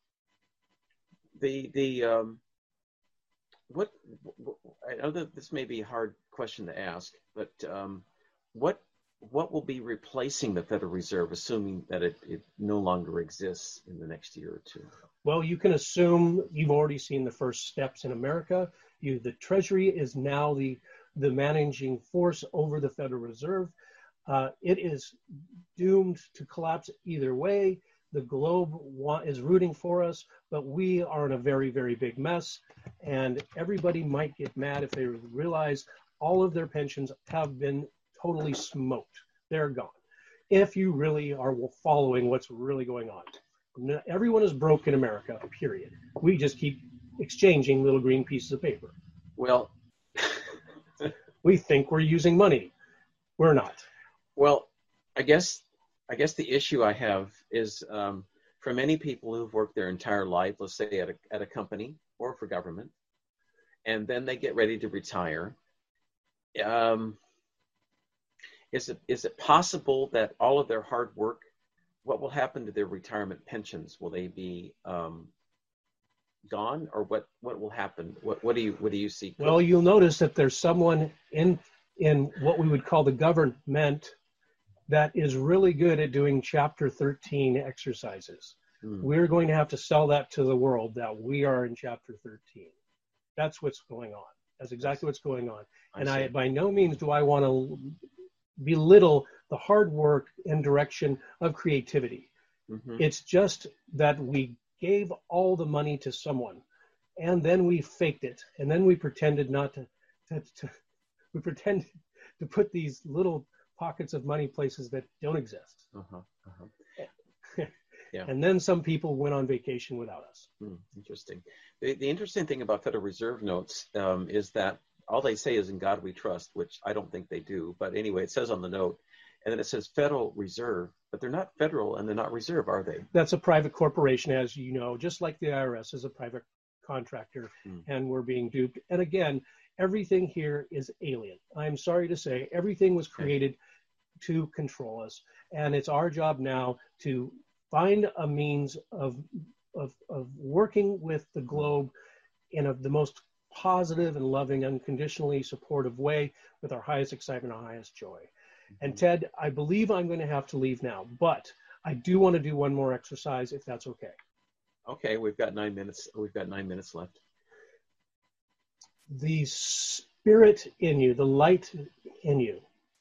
the the um, what, what I know that this may be a hard question to ask, but um, what what will be replacing the Federal Reserve, assuming that it, it no longer exists in the next year or two? Well, you can assume you've already seen the first steps in America. You, the Treasury is now the, the managing force over the Federal Reserve. Uh, it is doomed to collapse either way. The globe wa- is rooting for us, but we are in a very, very big mess. And everybody might get mad if they realize all of their pensions have been totally smoked. They're gone. If you really are following what's really going on. Everyone is broke in America, period. We just keep exchanging little green pieces of paper. Well, We think we're using money. We're not. well, I guess I guess the issue I have is um, for many people who've worked their entire life, let's say at a at a company or for government, and then they get ready to retire. Um, is it is it possible that all of their hard work, what will happen to their retirement pensions? Will they be um, gone, or what? What will happen? What What do you What do you see? Well, you'll notice that there's someone in in what we would call the government that is really good at doing Chapter thirteen exercises. Hmm. We're going to have to sell that to the world that we are in Chapter thirteen. That's what's going on. That's exactly what's going on. I And I, see. by no means do I want to belittle the hard work and direction of creativity. Mhm. It's just that we gave all the money to someone, and then we faked it, and then we pretended not to, to, to we pretended to put these little pockets of money places that don't exist. Uh-huh. Uh-huh. Yeah. And then some people went on vacation without us. Hmm, interesting. The, the interesting thing about Federal Reserve notes um, is that all they say is "In God We Trust," which I don't think they do. But anyway, it says on the note, and then it says Federal Reserve, but they're not federal and they're not reserve, are they? That's a private corporation, as you know, just like the I R S is a private contractor, Hmm. and we're being duped. And again, everything here is alien. I'm sorry to say, everything was created to control us, and it's our job now to find a means of of, of working with the globe in a, the most positive and loving, unconditionally supportive way with our highest excitement and highest joy. And Ted, I believe I'm going to have to leave now, but I do want to do one more exercise if that's okay. Okay, we've got nine minutes. We've got nine minutes left. The spirit in you, the light in you.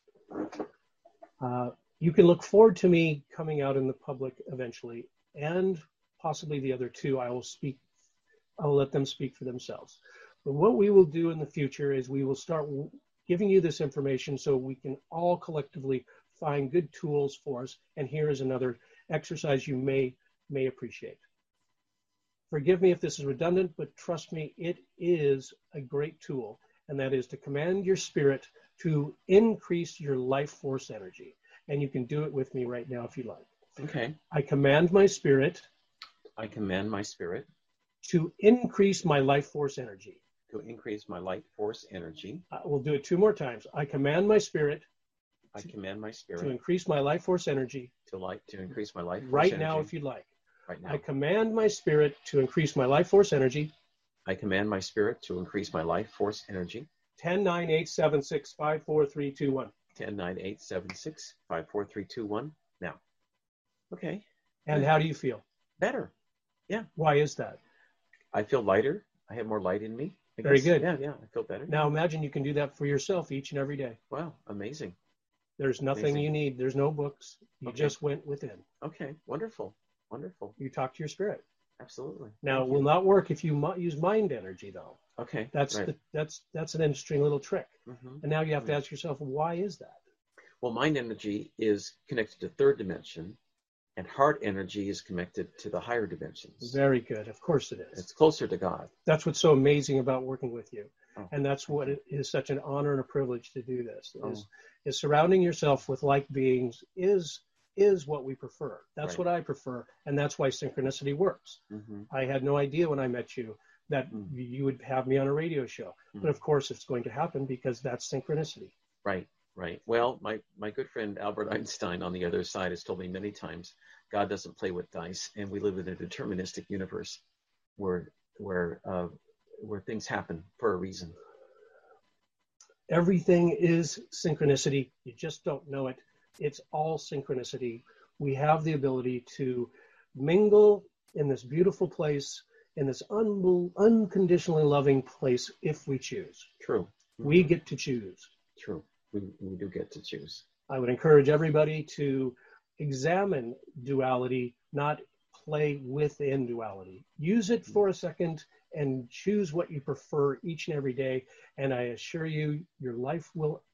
Uh, you can look forward to me coming out in the public eventually, and possibly the other two. I will speak. I will let them speak for themselves. But what we will do in the future is we will start giving you this information so we can all collectively find good tools for us. And here is another exercise you may may appreciate. Forgive me if this is redundant, but trust me, it is a great tool. And that is to command your spirit to increase your life force energy. And you can do it with me right now if you like. Okay. I command my spirit. I command my spirit. To increase my life force energy. To increase my life force energy. Uh, we'll do it two more times. I command my spirit. I command my spirit. To increase my life force energy. To like to increase my life force right energy. now if you like. Right now. I command my spirit to increase my life force energy. I command my spirit to increase my life force energy. ten, nine, eight, seven, six, five, four, three, two, one. ten, nine, eight, seven, six, five, four, three, two, one. Now. Okay. And how do you feel? Better. Yeah. Why is that? I feel lighter. I have more light in me. I Very guess. good. Yeah, yeah. I feel better. Now imagine you can do that for yourself each and every day. Wow. Amazing. There's nothing Amazing. you need. There's no books. You Okay. just went within. Okay. Wonderful. Wonderful. You talk to your spirit. Absolutely. Now, Thank it will you. not work if you mi- use mind energy, though. Okay. That's right. the, that's that's an interesting little trick. Mhm. And now you have to Mhm. ask yourself, why is that? Well, mind energy is connected to third dimension, and heart energy is connected to the higher dimensions. Very good. Of course it is. It's closer to God. That's what's so amazing about working with you. Oh, And that's what it is such an honor and a privilege to do this. Is, Oh. is surrounding yourself with like beings is is what we prefer. That's Right. what I prefer. And that's why synchronicity works. Mm-hmm. I had no idea when I met you that Mm. you would have me on a radio show. Mm. But of course it's going to happen because that's synchronicity. Right, right. Well, my, my good friend Albert Einstein on the other side has told me many times, God doesn't play with dice, and we live in a deterministic universe where where uh, where things happen for a reason. Everything is synchronicity. You just don't know it. It's all synchronicity. We have the ability to mingle in this beautiful place, in this un- unconditionally loving place if we choose. True. We get to choose. True. We, we do get to choose. I would encourage everybody to examine duality, not play within duality. Use it for a second and choose what you prefer each and every day. And I assure you, your life will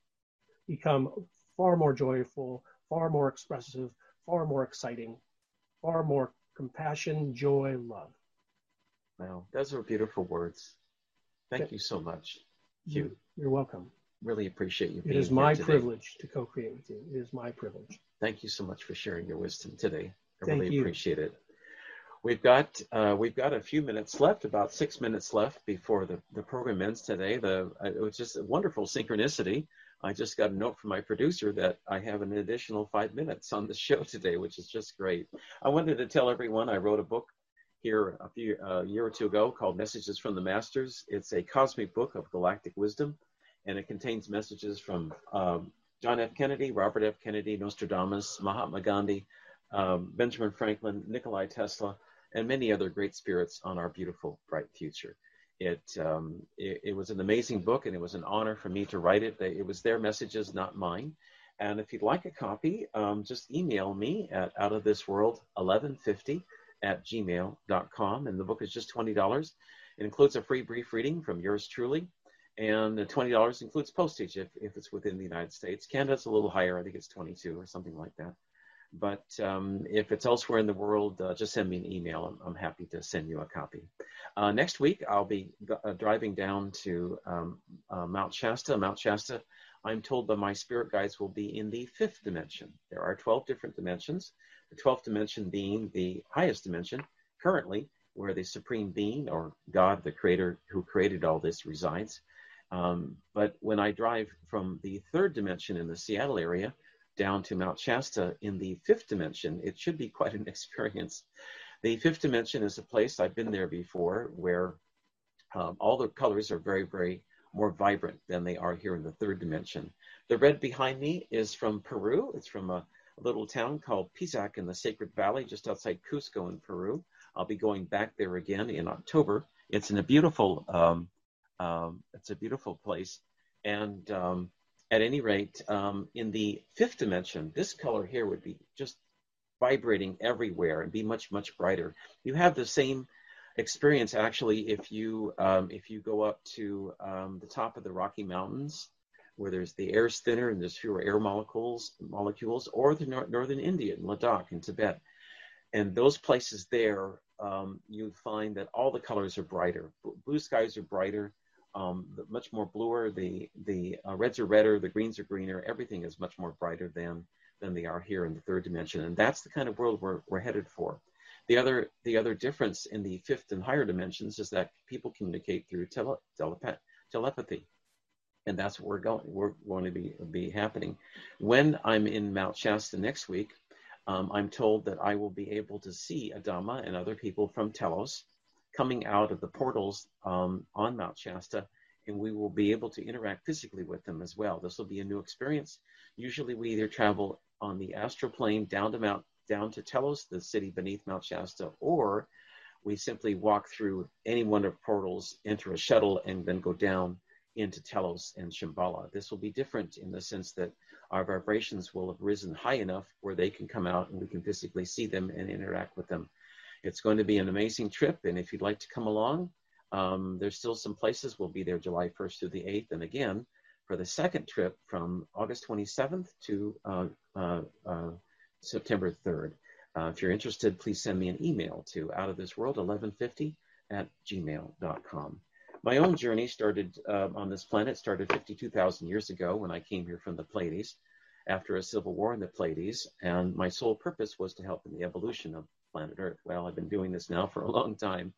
become far more joyful, far more expressive, far more exciting, far more compassion, joy, love. Wow, those are beautiful words. Thank you so much, Hugh. You're welcome. Really appreciate you It being is here my today. privilege to co-create with you. It is my privilege. Thank you so much for sharing your wisdom today. I Thank really you. appreciate it. We've got uh, we've got a few minutes left, about six minutes left before the, the program ends today. The uh, it was just a wonderful synchronicity. I just got a note from my producer that I have an additional five minutes on the show today, which is just great. I wanted to tell everyone I wrote a book here a few a year or two ago called Messages from the Masters. It's a cosmic book of galactic wisdom, and it contains messages from um, John F. Kennedy, Robert F. Kennedy, Nostradamus, Mahatma Gandhi, um, Benjamin Franklin, Nikola Tesla, and many other great spirits on our beautiful, bright future. It, um, it, it was an amazing book, and it was an honor for me to write it. It was their messages, not mine. And if you'd like a copy, um, just email me at outofthisworld eleven fifty at gmail dot com. And the book is just twenty dollars. It includes a free brief reading from yours truly. And the twenty dollars includes postage if, if it's within the United States. Canada's a little higher. I think it's twenty-two or something like that. But um, if it's elsewhere in the world, uh, just send me an email. I'm, I'm happy to send you a copy. Uh, next week, I'll be uh, driving down to um, uh, Mount Shasta. Mount Shasta, I'm told by my spirit guides, will be in the fifth dimension. There are twelve different dimensions, the twelfth dimension being the highest dimension currently, where the supreme being, or God, the creator who created all this, resides. Um, but when I drive from the third dimension in the Seattle area down to Mount Shasta in the fifth dimension, it should be quite an experience. The fifth dimension is a place, I've been there before, where um, all the colors are very, very more vibrant than they are here in the third dimension. The red behind me is from Peru. It's from a, a little town called Pisac in the Sacred Valley, just outside Cusco in Peru. I'll be going back there again in October. It's in a beautiful, um, um, it's a beautiful place. And um, at any rate, um, in the fifth dimension, this color here would be just vibrating everywhere and be much, much brighter. You have the same experience, actually, if you um, if you go up to um, the top of the Rocky Mountains, where there's the air's thinner and there's fewer air molecules, molecules, or the nor- northern India, in Ladakh, in Tibet, and those places there, um, you find that all the colors are brighter. B- blue skies are brighter, um, much more bluer. The the uh, reds are redder, the greens are greener. Everything is much more brighter than than they are here in the third dimension, and that's the kind of world we're we're headed for. The other the other difference in the fifth and higher dimensions is that people communicate through tele, telepath, telepathy, and that's what we're going we're going to be be happening. When I'm in Mount Shasta next week, um, I'm told that I will be able to see Adama and other people from Telos coming out of the portals um, on Mount Shasta, and we will be able to interact physically with them as well. This will be a new experience. Usually, we either travel on the astral plane down to Mount down to Telos, the city beneath Mount Shasta, or we simply walk through any one of the portals, enter a shuttle, and then go down into Telos and Shambhala. This will be different in the sense that our vibrations will have risen high enough where they can come out and we can physically see them and interact with them. It's going to be an amazing trip, and if you'd like to come along, um, there's still some places. We'll be there July first through the eighth, and again, for the second trip from August twenty-seventh to uh, uh, uh, September third. Uh, if you're interested, please send me an email to out of this world eleven fifty at gmail dot com. My own journey started uh, on this planet started fifty-two thousand years ago when I came here from the Pleiades after a civil war in the Pleiades, and my sole purpose was to help in the evolution of planet Earth. Well, I've been doing this now for a long time,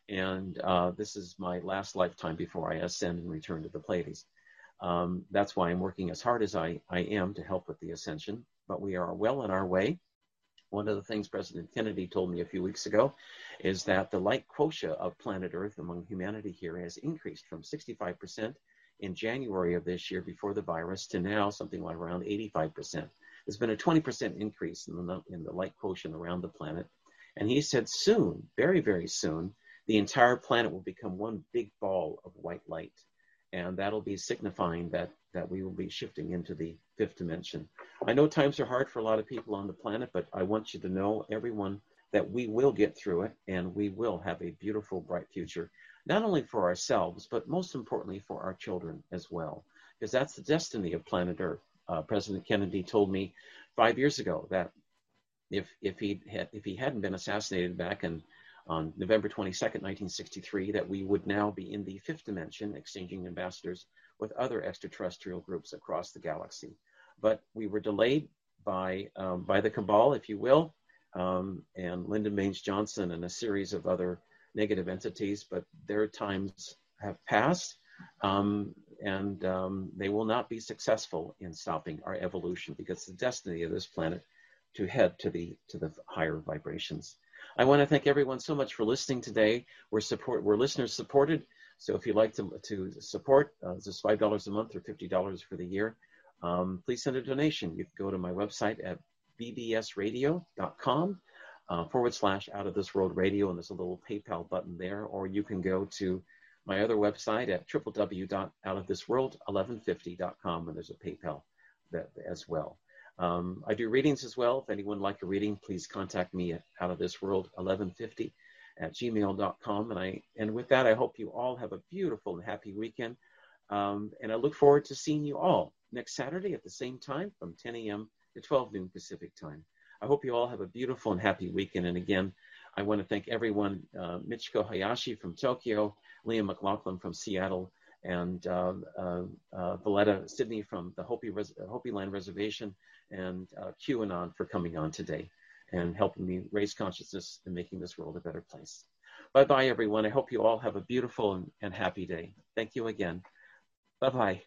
and uh, this is my last lifetime before I ascend and return to the Pleiades. Um, that's why I'm working as hard as I, I am to help with the ascension, but we are well on our way. One of the things President Kennedy told me a few weeks ago is that the light quotient of planet Earth among humanity here has increased from sixty-five percent in January of this year before the virus to now something like around eighty-five percent. There's been a twenty percent increase in the, in the light quotient around the planet. And he said soon, very, very soon, the entire planet will become one big ball of white light. And that'll be signifying that, that we will be shifting into the fifth dimension. I know times are hard for a lot of people on the planet, but I want you to know, everyone, that we will get through it, and we will have a beautiful, bright future, not only for ourselves, but most importantly for our children as well, because that's the destiny of planet Earth. Uh, President Kennedy told me five years ago that if if he had if he hadn't been assassinated back in on November twenty-second, nineteen sixty-three, that we would now be in the fifth dimension, exchanging ambassadors with other extraterrestrial groups across the galaxy. But we were delayed by um, by the cabal, if you will, um, and Lyndon Baines Johnson and a series of other negative entities. But their times have passed, um, and um, they will not be successful in stopping our evolution, because the destiny of this planet to head to the to the higher vibrations. I want to thank everyone so much for listening today. We're support we're listeners supported. So if you'd like to to support, uh, this is five dollars a month or fifty dollars for the year. Um, please send a donation. You can go to my website at b b s radio dot com uh, forward slash out of this world radio, and there's a little PayPal button there. Or you can go to my other website at w w w dot out of this world eleven fifty dot com, and there's a PayPal that, as well. Um, I do readings as well. If anyone would like a reading, please contact me at out of this world eleven fifty at gmail dot com. And I and with that, I hope you all have a beautiful and happy weekend. Um, and I look forward to seeing you all next Saturday at the same time from ten a m to twelve noon Pacific time. I hope you all have a beautiful and happy weekend. And again, I want to thank everyone, uh, Michiko Hayashi from Tokyo, Liam McLaughlin from Seattle, and uh, uh, uh, Valletta Sydney from the Hopi, Res- Hopi Land Reservation, and uh, QAnon for coming on today and helping me raise consciousness and making this world a better place. Bye-bye, everyone. I hope you all have a beautiful and, and happy day. Thank you again. Bye-bye.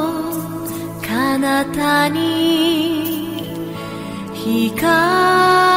「光